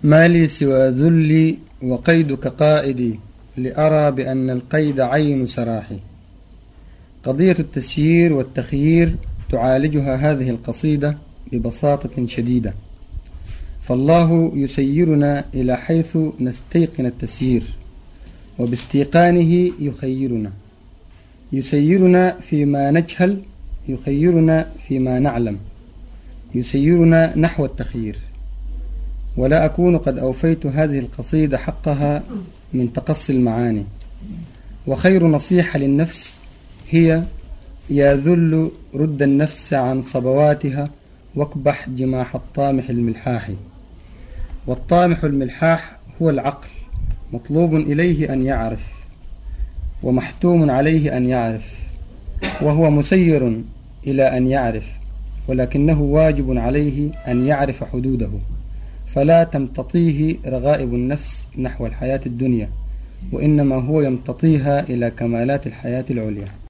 ما لي سوى ذلي وقيدك قائدي لأرى بأن القيد عين سراحي. قضية التسيير والتخيير تعالجها هذه القصيدة ببساطة شديدة، فالله يسيرنا إلى حيث نستيقن التسيير، وباستيقانه يسيرنا فيما نجهل، يخيرنا فيما نعلم، يسيرنا نحو التخيير. ولا أكون قد أوفيت هذه القصيدة حقها من تقصي المعاني. وخير نصيحة للنفس هي: يا ذل رد النفس عن صبواتها واكبح جماح الطامح الملحاح. والطامح الملحاح هو العقل، مطلوب إليه أن يعرف ومحتوم عليه أن يعرف، وهو مسير إلى أن يعرف، ولكنه واجب عليه أن يعرف حدوده، فلا تمتطيه رغائب النفس نحو الحياة الدنيا، وإنما هو يمتطيها إلى كمالات الحياة العليا.